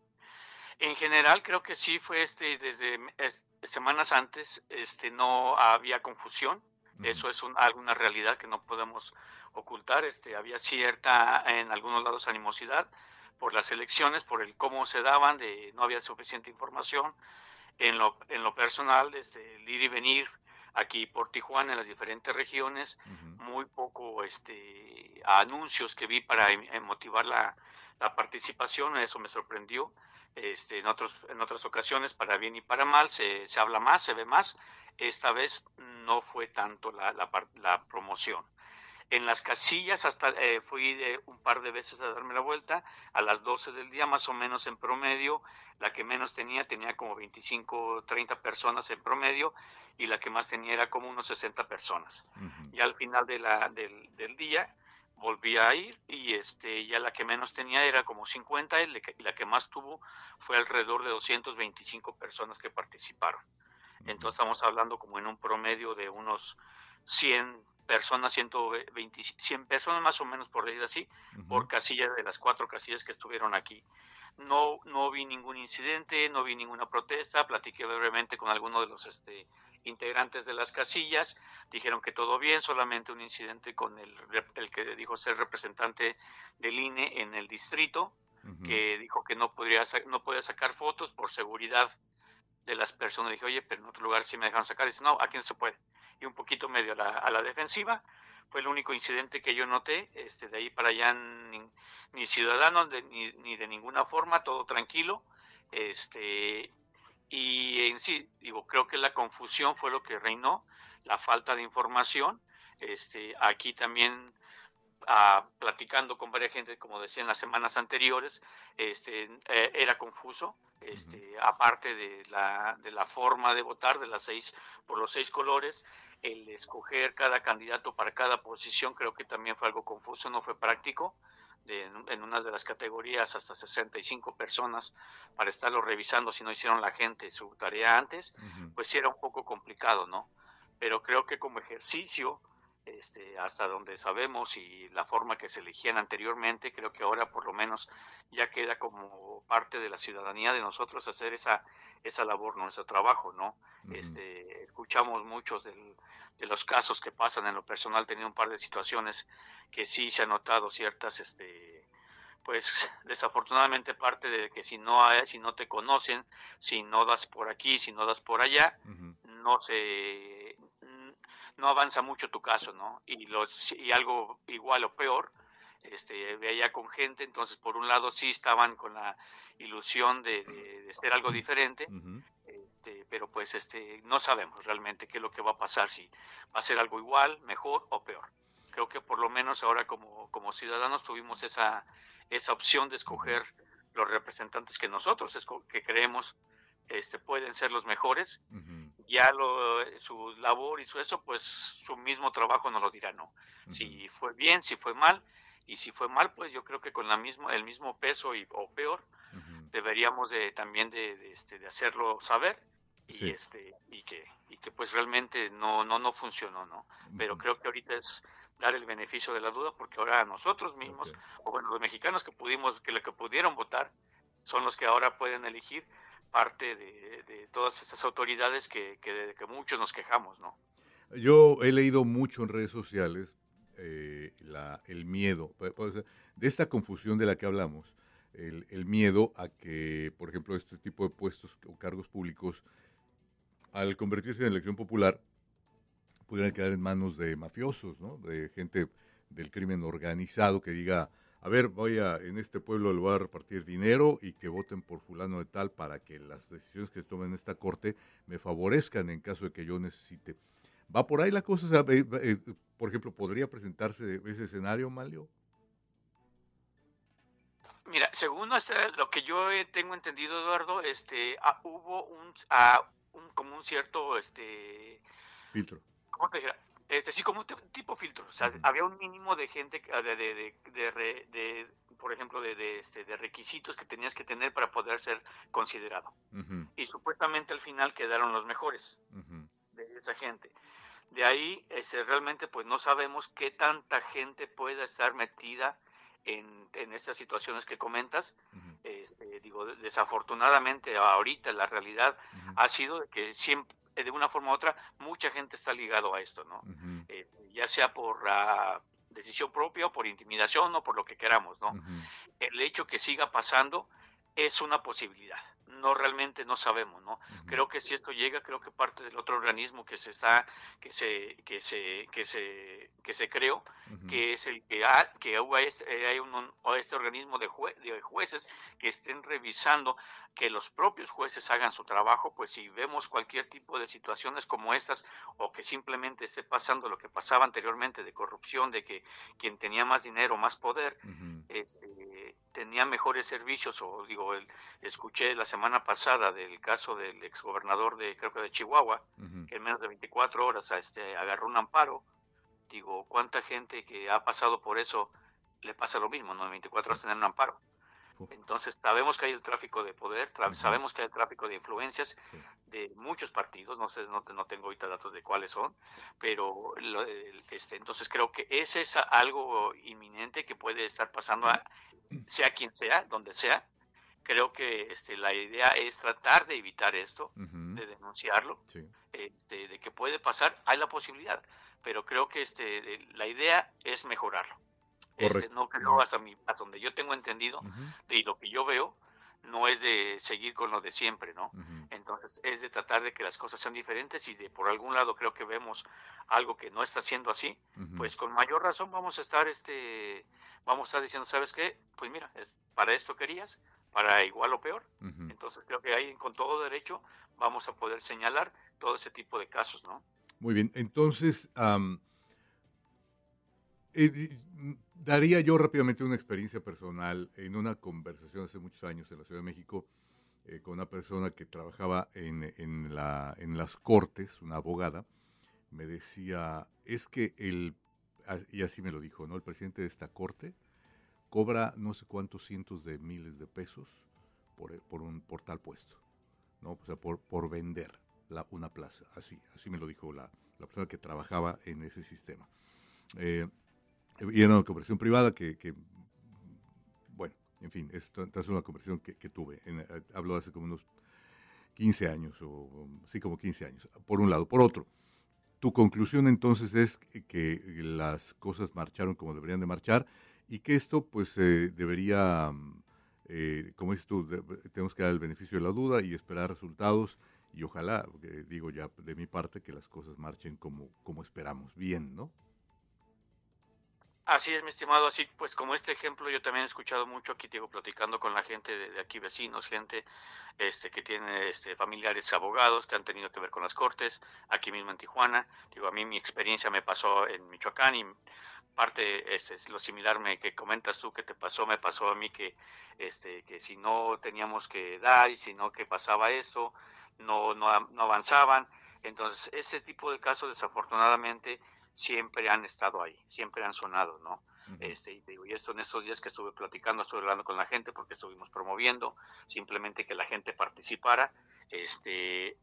En general creo que sí fue este desde es, semanas antes este no había confusión. Uh-huh. Eso es un, alguna realidad que no podemos ocultar. Este había cierta en algunos lados animosidad por las elecciones, por el cómo se daban, de no había suficiente información. En lo en lo personal, este el ir y venir aquí por Tijuana en las diferentes regiones, uh-huh. muy poco este anuncios que vi para motivar la la participación, eso me sorprendió. Este, en otros en otras ocasiones, para bien y para mal, se, se habla más, se ve más. Esta vez no fue tanto la, la, la promoción. En las casillas hasta eh, fui de un par de veces a darme la vuelta, a las doce del día más o menos en promedio. La que menos tenía, tenía como veinticinco, treinta personas en promedio, y la que más tenía era como unos sesenta personas. Uh-huh. Y al final de la, del, del día, volví a ir y este ya la que menos tenía era como cincuenta y la que más tuvo fue alrededor de doscientas veinticinco personas que participaron. Entonces estamos hablando como en un promedio de unos cien personas, ciento veinte, cien personas más o menos, por decir así, uh-huh. por casilla de las cuatro casillas que estuvieron aquí. No no vi ningún incidente, no vi ninguna protesta, platiqué brevemente con algunos de los este, integrantes de las casillas, dijeron que todo bien, solamente un incidente con el, el que dijo ser representante del I N E en el distrito, uh-huh. que dijo que no podría no podía sacar fotos por seguridad de las personas. Dije, oye, pero en otro lugar sí me dejaron sacar. Dice, no, aquí no se puede. Y un poquito medio a la, a la defensiva. Fue el único incidente que yo noté. Este, de ahí para allá ni, ni ciudadanos de, ni, ni de ninguna forma, todo tranquilo. Este, y en sí, digo, creo que la confusión fue lo que reinó, la falta de información. Este, aquí también Uh, platicando con varias gente, como decía en las semanas anteriores, este, eh, era confuso, este, uh-huh. aparte de la, de la forma de votar, de las seis, por los seis colores, el escoger cada candidato para cada posición, creo que también fue algo confuso, no fue práctico, de, en una de las categorías hasta sesenta y cinco personas para estarlo revisando si no hicieron la gente su tarea antes, uh-huh. pues sí era un poco complicado, ¿no? Pero creo que como ejercicio, Este, hasta donde sabemos y la forma que se elegían anteriormente, creo que ahora por lo menos ya queda como parte de la ciudadanía de nosotros hacer esa esa labor, nuestro trabajo, ¿no? Uh-huh. Este, escuchamos muchos del, de los casos que pasan. En lo personal, he tenido un par de situaciones que sí se han notado ciertas, este, pues desafortunadamente parte de que si no hay, si no te conocen, si no das por aquí, si no das por allá, uh-huh. no se no avanza mucho tu caso, ¿no? Y los y algo igual o peor, este, veía con gente, entonces por un lado sí estaban con la ilusión de, de, de ser algo diferente, uh-huh. este, pero pues este no sabemos realmente qué es lo que va a pasar, si va a ser algo igual, mejor o peor. Creo que por lo menos ahora como, como ciudadanos tuvimos esa, esa opción de escoger los representantes que nosotros esco- que creemos este, pueden ser los mejores. Uh-huh. Ya lo, su labor y su eso, pues su mismo trabajo nos lo dirá, ¿no? Uh-huh. Si fue bien, si fue mal, y si fue mal, pues yo creo que con la misma, el mismo peso y, o peor, uh-huh. deberíamos de, también de, de, este, de hacerlo saber y sí. este y que y que pues realmente no no no funcionó, ¿no? Uh-huh. Pero creo que ahorita es dar el beneficio de la duda, porque ahora nosotros mismos, okay. o bueno, los mexicanos que pudimos, que lo que pudieron votar, son los que ahora pueden elegir parte de, de todas estas autoridades que, que, de, que muchos nos quejamos, ¿no? Yo he leído mucho en redes sociales eh, la, el miedo, de esta confusión de la que hablamos, el, el miedo a que, por ejemplo, este tipo de puestos o cargos públicos, al convertirse en elección popular, pudieran quedar en manos de mafiosos, ¿no? De gente del crimen organizado que diga, a ver, voy a, en este pueblo le voy a repartir dinero y que voten por fulano de tal para que las decisiones que tomen en esta corte me favorezcan en caso de que yo necesite. ¿Va por ahí la cosa? O sea, eh, eh, por ejemplo, ¿podría presentarse ese escenario, Manlio? Mira, según este, lo que yo tengo entendido, Eduardo, este, ah, hubo un, ah, un, como un cierto, este... filtro. ¿Cómo te dirá? Este, sí, como un t- tipo filtro, o sea, uh-huh. había un mínimo de gente, de, de, de, de, de, de por ejemplo, de, de, este, de requisitos que tenías que tener para poder ser considerado. Uh-huh. Y supuestamente al final quedaron los mejores uh-huh. de esa gente. De ahí, este, realmente, pues no sabemos qué tanta gente pueda estar metida en, en estas situaciones que comentas. Uh-huh. Este, digo, desafortunadamente, ahorita la realidad uh-huh. ha sido de que siempre, de una forma u otra, mucha gente está ligado a esto, ¿no? Uh-huh. Este, ya sea por uh, decisión propia o por intimidación o por lo que queramos, ¿no? Uh-huh. El hecho que siga pasando es una posibilidad. No, realmente no sabemos, ¿no? Uh-huh. Creo que si esto llega, creo que parte del otro organismo que se está, que se, que se, que se, que se creó, uh-huh. que es el que ha, que este, hay un, un este organismo de, jue, de jueces que estén revisando que los propios jueces hagan su trabajo. Pues si vemos cualquier tipo de situaciones como estas, o que simplemente esté pasando lo que pasaba anteriormente de corrupción, de que quien tenía más dinero, más poder, uh-huh. este, tenía mejores servicios, o digo, el, escuché la semana pasada del caso del exgobernador de, creo que de Chihuahua, uh-huh. que en menos de veinticuatro horas este, agarró un amparo digo, ¿cuánta gente que ha pasado por eso le pasa lo mismo, ¿no? En veinticuatro horas tener un amparo. Entonces sabemos que hay el tráfico de poder, tra- uh-huh. sabemos que hay el tráfico de influencias sí. de muchos partidos, no sé, no, no tengo ahorita datos de cuáles son, pero lo, este, entonces creo que ese es algo inminente que puede estar pasando a, sea quien sea, donde sea. Creo que este, la idea es tratar de evitar esto, uh-huh. de denunciarlo, sí. este, de que puede pasar, hay la posibilidad, pero creo que este, de, la idea es mejorarlo. Este, no creo, hasta, mi, hasta donde yo tengo entendido, uh-huh. y lo que yo veo, no es de seguir con lo de siempre, ¿no? Uh-huh. Entonces, es de tratar de que las cosas sean diferentes y de por algún lado creo que vemos algo que no está siendo así, uh-huh. pues con mayor razón vamos a estar, este, vamos a estar diciendo, ¿sabes qué? Pues mira, es, para esto querías, para igual o peor. Uh-huh. Entonces, creo que ahí con todo derecho vamos a poder señalar todo ese tipo de casos, ¿no? Muy bien, entonces... Um... Eh, daría yo rápidamente una experiencia personal en una conversación hace muchos años en la Ciudad de México eh, con una persona que trabajaba en, en, la, en las cortes, una abogada. Me decía, es que el, y así me lo dijo, ¿no? El presidente de esta corte cobra no sé cuántos cientos de miles de pesos por, por, un, por tal puesto, ¿no? O sea, por, por vender la, una plaza, así, así me lo dijo la, la persona que trabajaba en ese sistema. Eh, Y era una conversación privada que, que bueno, en fin, esta es una conversación que, que tuve. En, hablo hace como unos quince años, o sí, como quince años, por un lado. Por otro, tu conclusión entonces es que las cosas marcharon como deberían de marchar y que esto, pues, eh, debería, eh, como dices tú, de, tenemos que dar el beneficio de la duda y esperar resultados y ojalá, eh, digo ya de mi parte, que las cosas marchen como, como esperamos. Bien, ¿no? Así es, mi estimado, así pues como este ejemplo yo también he escuchado mucho aquí, digo, platicando con la gente de, de aquí, vecinos, gente este que tiene este, familiares abogados que han tenido que ver con las cortes, aquí mismo en Tijuana. Digo, a mí mi experiencia me pasó en Michoacán y parte, este, lo similar me, que comentas tú que te pasó, me pasó a mí que, este, que si no teníamos que dar y si no que pasaba esto, no, no, no avanzaban. Entonces, ese tipo de casos desafortunadamente siempre han estado ahí, siempre han sonado, ¿no? Uh-huh. Este, y, digo, y esto en estos días que estuve platicando, estuve hablando con la gente porque estuvimos promoviendo simplemente que la gente participara, este,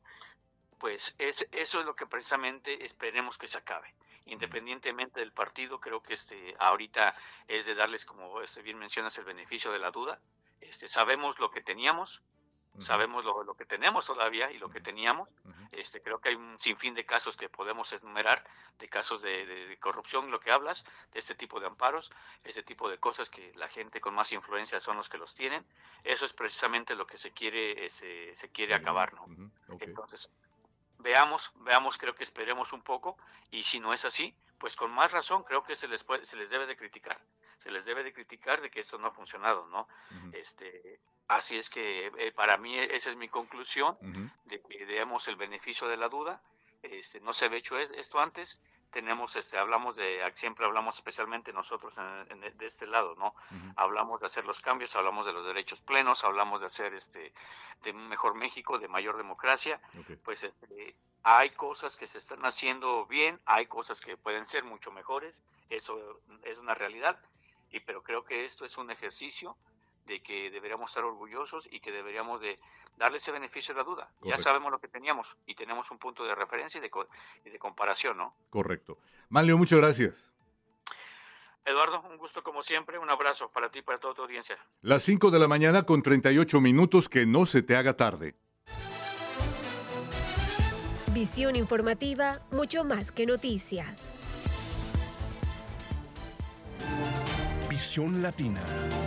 pues es, eso es lo que precisamente esperemos que se acabe. Independientemente del partido, creo que este ahorita es de darles, como este, bien mencionas, el beneficio de la duda. Este, sabemos lo que teníamos, uh-huh. sabemos lo, lo que tenemos todavía y lo uh-huh. que teníamos. Uh-huh. Este, creo que hay un sinfín de casos que podemos enumerar, de casos de, de, de corrupción, lo que hablas, de este tipo de amparos, este tipo de cosas que la gente con más influencia son los que los tienen. Eso es precisamente lo que se quiere, eh, se, se quiere uh-huh. acabar, ¿no? Uh-huh. Okay. Entonces, veamos, veamos, creo que esperemos un poco, y si no es así, pues con más razón creo que se les puede, se les debe de criticar, se les debe de criticar de que esto no ha funcionado, ¿no? Uh-huh. Este, así es que eh, para mí esa es mi conclusión, uh-huh. de que demos el beneficio de la duda. Este, no se había hecho esto antes, tenemos, este, hablamos de, siempre hablamos especialmente nosotros en, en, de este lado, ¿no? Uh-huh. Hablamos de hacer los cambios, hablamos de los derechos plenos, hablamos de hacer, este, de un mejor México, de mayor democracia. Okay. Pues, este, hay cosas que se están haciendo bien, hay cosas que pueden ser mucho mejores, eso es una realidad, y pero creo que esto es un ejercicio de que deberíamos estar orgullosos y que deberíamos de darle ese beneficio de la duda. Correcto. Ya sabemos lo que teníamos y tenemos un punto de referencia y de, y de comparación, ¿no? Correcto. Manlio, muchas gracias. Eduardo, un gusto como siempre, un abrazo para ti y para toda tu audiencia. Las cinco de la mañana con treinta y ocho minutos, que no se te haga tarde. Visión informativa, mucho más que noticias. Visión Latina.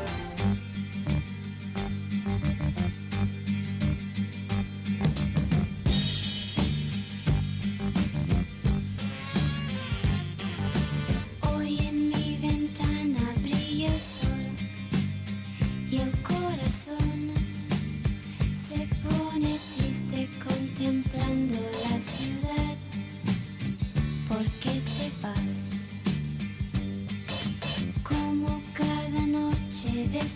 Contemplando la ciudad, ¿por qué te vas? Como cada noche de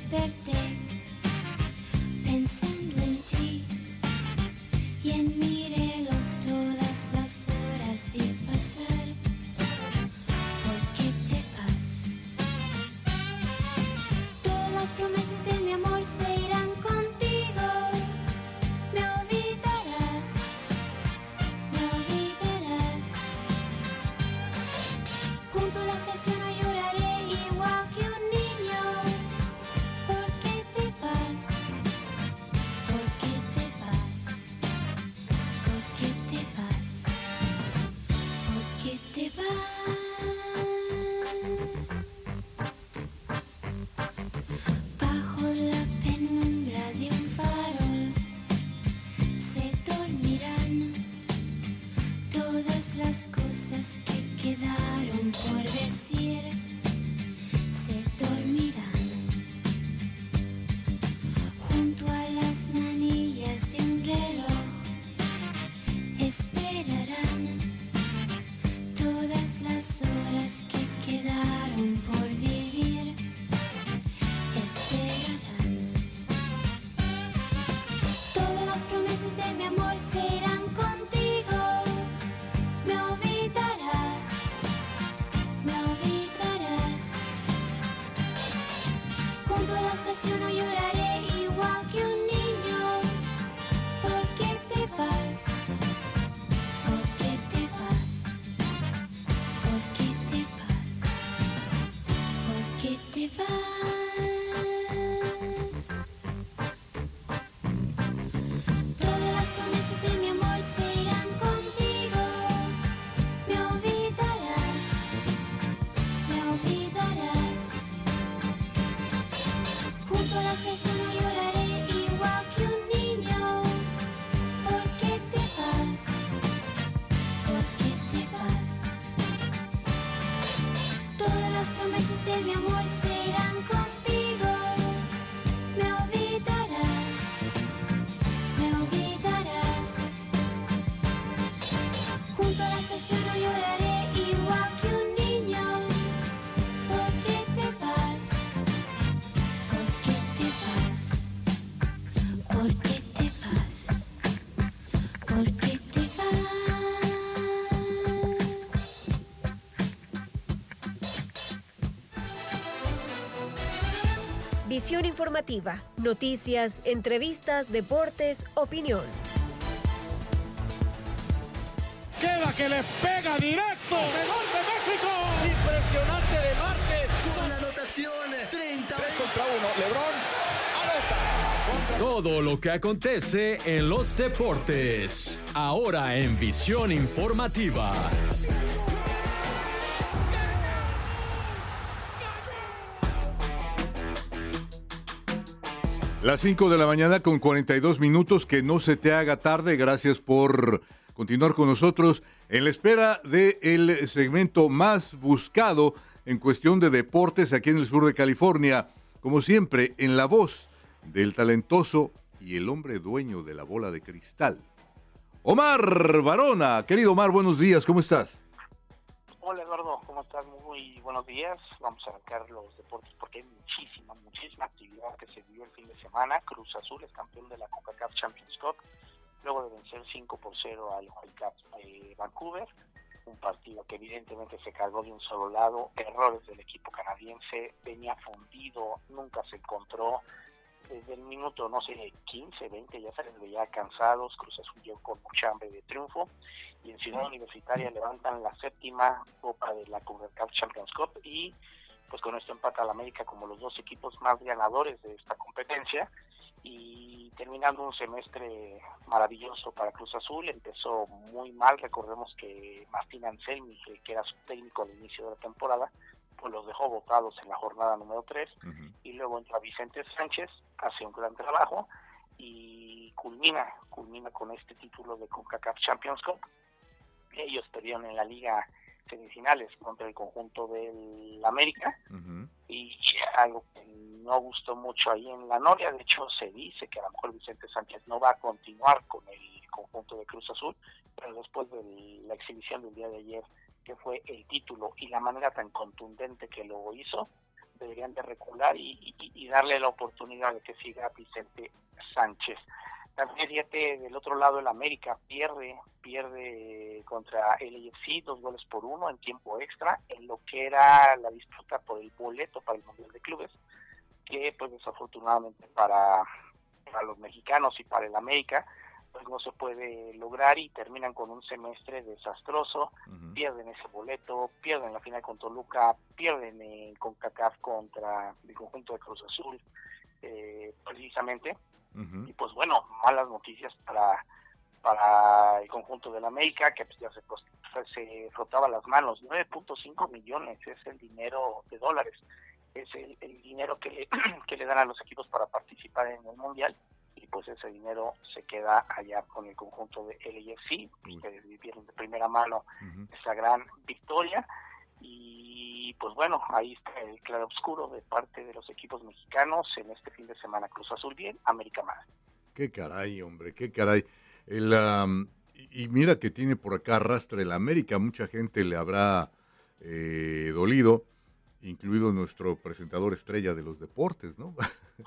Visión Informativa, noticias, entrevistas, deportes, opinión. Queda que le pega directo. ¡Gol de México! Impresionante de Márquez. Con la anotación treinta contra uno. LeBron anota. Todo lo que acontece en los deportes. Ahora en Visión Informativa. Las cinco de la mañana con cuarenta y dos minutos, que no se te haga tarde. Gracias por continuar con nosotros en la espera del segmento más buscado en cuestión de deportes aquí en el sur de California. Como siempre, en la voz del talentoso y el hombre dueño de la bola de cristal, Omar Varona. Querido Omar, buenos días, ¿cómo estás? Hola Eduardo, ¿cómo estás? Muy buenos días. Vamos a arrancar los deportes porque hay muchísima, muchísima actividad que se vivió el fin de semana. Cruz Azul es campeón de la CONCACAF Champions Cup, luego de vencer cinco por cero al Whitecaps de Vancouver. Un partido que evidentemente se cargó de un solo lado, errores del equipo canadiense, venía fundido, nunca se encontró. Desde el minuto, no sé, quince, veinte, ya se les veía cansados. Cruz Azul llegó con mucha hambre de triunfo, y en Ciudad Universitaria levantan la séptima copa de la CONCACAF Champions Cup, y pues con esto empata al América como los dos equipos más ganadores de esta competencia, y terminando un semestre maravilloso para Cruz Azul. Empezó muy mal, recordemos que Martín Anselmi, que era su técnico al inicio de la temporada, pues los dejó botados en la jornada número tres, uh-huh. Y luego entra Vicente Sánchez, hace un gran trabajo y culmina, culmina con este título de CONCACAF Champions Cup. Ellos perdieron en la liga semifinales contra el conjunto del América, uh-huh. Y algo que no gustó mucho ahí en la Noria. De hecho se dice que a lo mejor Vicente Sánchez no va a continuar con el conjunto de Cruz Azul, pero después de la exhibición del día de ayer, que fue el título y la manera tan contundente que lo hizo, deberían de recular y, y, y darle la oportunidad de que siga Vicente Sánchez. También fíjate, del otro lado el América pierde, pierde contra el A F C dos goles por uno en tiempo extra, en lo que era la disputa por el boleto para el Mundial de Clubes, que pues desafortunadamente para, para los mexicanos y para el América pues no se puede lograr, y terminan con un semestre desastroso. Uh-huh. Pierden ese boleto, pierden la final con Toluca, pierden en CONCACAF contra el conjunto de Cruz Azul, eh, precisamente. Uh-huh. Y pues bueno, malas noticias para para el conjunto del América, que pues ya se, se frotaba las manos. nueve punto cinco millones es el dinero de dólares, es el, el dinero que le, que le dan a los equipos para participar en el Mundial, y pues ese dinero se queda allá con el conjunto de L A F C, uh-huh. Que vivieron de primera mano uh-huh. esa gran victoria. Y pues bueno, ahí está el claro oscuro de parte de los equipos mexicanos en este fin de semana. Cruz Azul bien, América mal. Qué caray, hombre, qué caray. El, um, y mira que tiene por acá arrastre el América, mucha gente le habrá eh, dolido, incluido nuestro presentador estrella de los deportes, ¿no?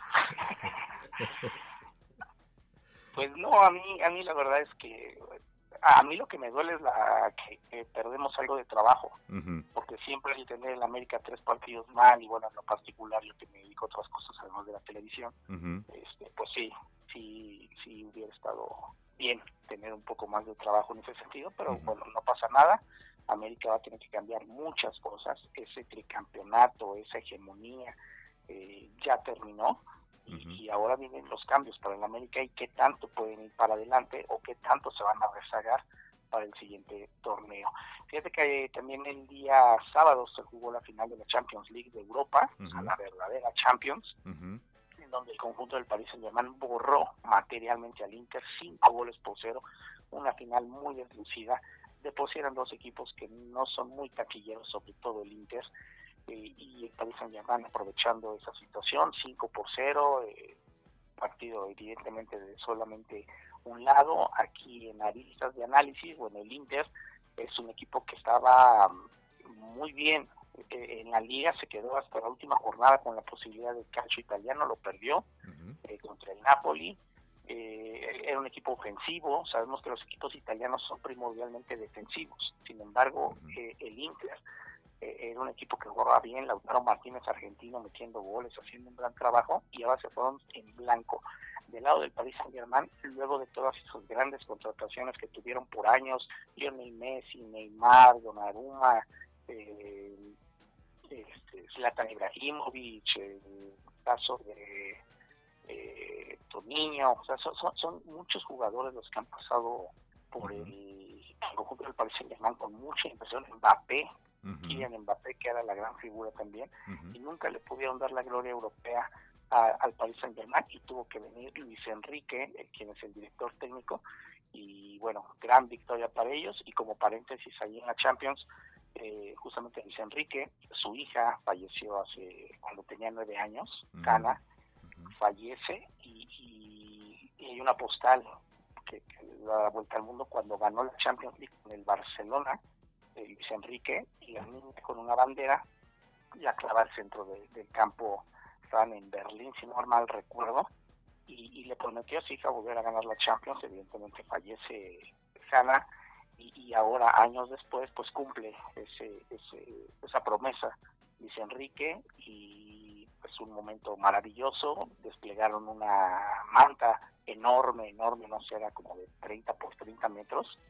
Pues no, a mí, a mí la verdad es que a mí lo que me duele es la que, que perdemos algo de trabajo, uh-huh. Porque siempre hay que tener en América tres partidos mal, y bueno, en lo particular yo que me dedico a otras cosas además de la televisión, uh-huh. este, pues sí, sí, sí hubiera estado bien tener un poco más de trabajo en ese sentido, pero uh-huh. Bueno, no pasa nada. América va a tener que cambiar muchas cosas, ese tricampeonato, esa hegemonía eh, ya terminó. Uh-huh. Y ahora vienen los cambios para el América, y qué tanto pueden ir para adelante o qué tanto se van a rezagar para el siguiente torneo. Fíjate que eh, también el día sábado se jugó la final de la Champions League de Europa, uh-huh. O sea, la verdadera Champions, uh-huh. En donde el conjunto del Paris Saint-Germain borró materialmente al Inter cinco goles por cero, una final muy deslucida. De por sí eran dos equipos que no son muy taquilleros, sobre todo el Inter, eh, y el Paris Saint-Germain aprovechando esa situación, cinco por cero, eh, partido evidentemente de solamente un lado. Aquí en aristas de análisis, bueno, el Inter es un equipo que estaba muy bien eh, en la liga, se quedó hasta la última jornada con la posibilidad del calcio italiano, lo perdió uh-huh. eh, contra el Napoli. Eh, era un equipo ofensivo, sabemos que los equipos italianos son primordialmente defensivos, sin embargo uh-huh. eh, el Inter eh, era un equipo que jugaba bien, Lautaro Martínez argentino metiendo goles, haciendo un gran trabajo, y ahora se fueron en blanco. Del lado del Paris Saint-Germain, luego de todas esas grandes contrataciones que tuvieron por años, Lionel Messi, Neymar, Donnarumma, eh, este, Zlatan Ibrahimovic, el caso de eh, Toninho, o sea, son, son, son muchos jugadores los que han pasado por uh-huh. el, el conjunto del Paris Saint-Germain con mucha inversión. Mbappé, uh-huh. Kylian Mbappé, que era la gran figura también, uh-huh. y nunca le pudieron dar la gloria europea a, al Paris Saint-Germain, y tuvo que venir Luis Enrique, eh, quien es el director técnico, y bueno, gran victoria para ellos. Y como paréntesis, ahí en la Champions, eh, justamente Luis Enrique, su hija falleció hace cuando tenía nueve años, uh-huh. Cana, uh-huh. fallece, y, y, y hay una postal que, que da la vuelta al mundo cuando ganó la Champions League con el Barcelona, eh, Luis Enrique, y la niña con una bandera la clava al centro de, del campo. Estaban en Berlín, si no mal recuerdo, y, y le prometió a su hija volver a ganar la Champions. Evidentemente fallece Hanna, y, y ahora, años después, pues cumple ese, ese esa promesa Luis Enrique, y es un momento maravilloso. Desplegaron una manta enorme, enorme, no sé, era como de treinta por treinta metros,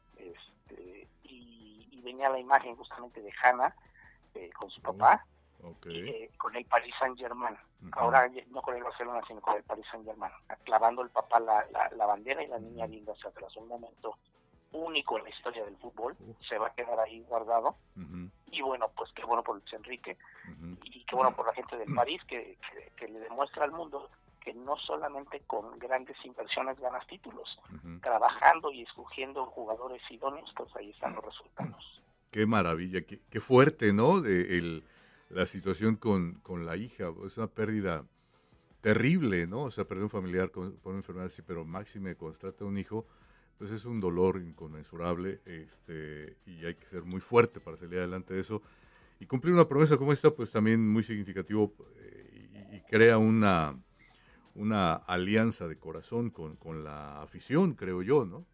este, y, y venía la imagen justamente de Hanna eh, con su papá. Okay. Eh, con el Paris Saint-Germain, uh-huh. ahora no con el Barcelona, sino con el Paris Saint-Germain, clavando el papá la, la, la bandera, y la uh-huh. niña viendo hacia atrás. Un momento único en la historia del fútbol, uh-huh. se va a quedar ahí guardado, uh-huh. y bueno, pues qué bueno por Luis Enrique, uh-huh. y qué bueno por la gente del París, que, que, que le demuestra al mundo que no solamente con grandes inversiones ganas títulos, uh-huh. trabajando y escogiendo jugadores idóneos, pues ahí están los resultados. Qué maravilla, qué, qué fuerte, ¿no? De el la situación con, con la hija, es una pérdida terrible, ¿no? O sea, perder un familiar con, por una enfermedad así, pero máxime cuando se trata de un hijo, pues es un dolor inconmensurable, este, y hay que ser muy fuerte para salir adelante de eso. Y cumplir una promesa como esta, pues también muy significativo, eh, y, y crea una, una alianza de corazón con, con la afición, creo yo, ¿no?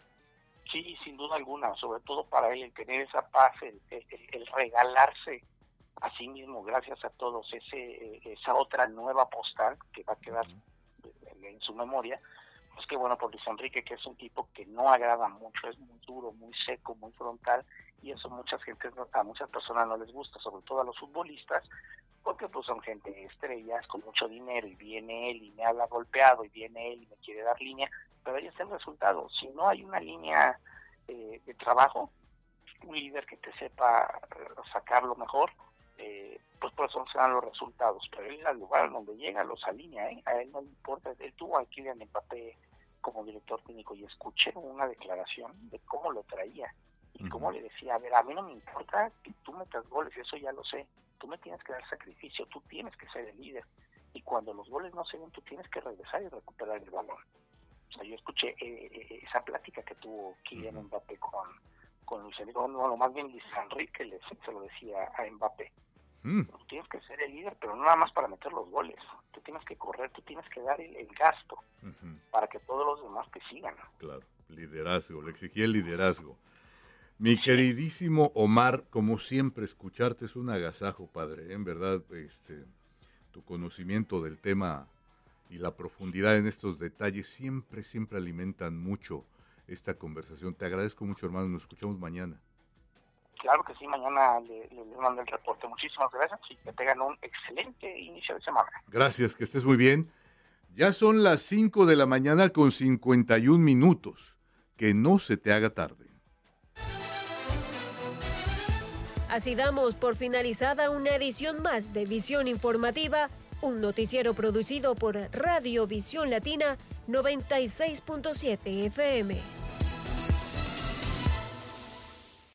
Sí, sin duda alguna, sobre todo para él, el tener esa paz, el, el, el regalarse a sí mismo, gracias a todos, ese esa otra nueva postal que va a quedar en, en su memoria. Pues qué bueno por Luis Enrique, que es un tipo que no agrada mucho, es muy duro, muy seco, muy frontal, y eso muchas gentes, a muchas personas no les gusta, sobre todo a los futbolistas, porque pues son gente estrellas con mucho dinero, y viene él y me habla golpeado, y viene él y me quiere dar línea, pero ahí está el resultado. Si no hay una línea eh, de trabajo, un líder que te sepa sacar lo mejor, Eh, pues por eso se dan los resultados. Pero él, al lugar donde llega, los alinea, ¿eh? A él no le importa. Él tuvo a Kylian Mbappé como director técnico, y escuché una declaración de cómo lo traía y uh-huh. cómo le decía: a ver, a mí no me importa que tú metas goles, eso ya lo sé, tú me tienes que dar sacrificio, tú tienes que ser el líder, y cuando los goles no se ven, tú tienes que regresar y recuperar el balón. O sea, yo escuché eh, eh, esa plática que tuvo Kylian uh-huh. Mbappé con, con Luis Enrique, bueno, más bien Luis Enrique le, se lo decía a Mbappé. Mm. Tú tienes que ser el líder, pero no nada más para meter los goles. Tú tienes que correr, tú tienes que dar el, el gasto uh-huh. para que todos los demás te sigan. Claro, liderazgo, le exigía el liderazgo. Mi sí. queridísimo Omar, como siempre, escucharte es un agasajo, padre. En verdad, este, tu conocimiento del tema y la profundidad en estos detalles siempre, siempre alimentan mucho esta conversación. Te agradezco mucho, hermano. Nos escuchamos mañana. Claro que sí, mañana le, le, le mando el reporte. Muchísimas gracias y que tengan un excelente inicio de semana. Gracias, que estés muy bien. Ya son las cinco de la mañana con cincuenta y un minutos. Que no se te haga tarde. Así damos por finalizada una edición más de Visión Informativa, un noticiero producido por Radio Visión Latina noventa y seis punto siete F M.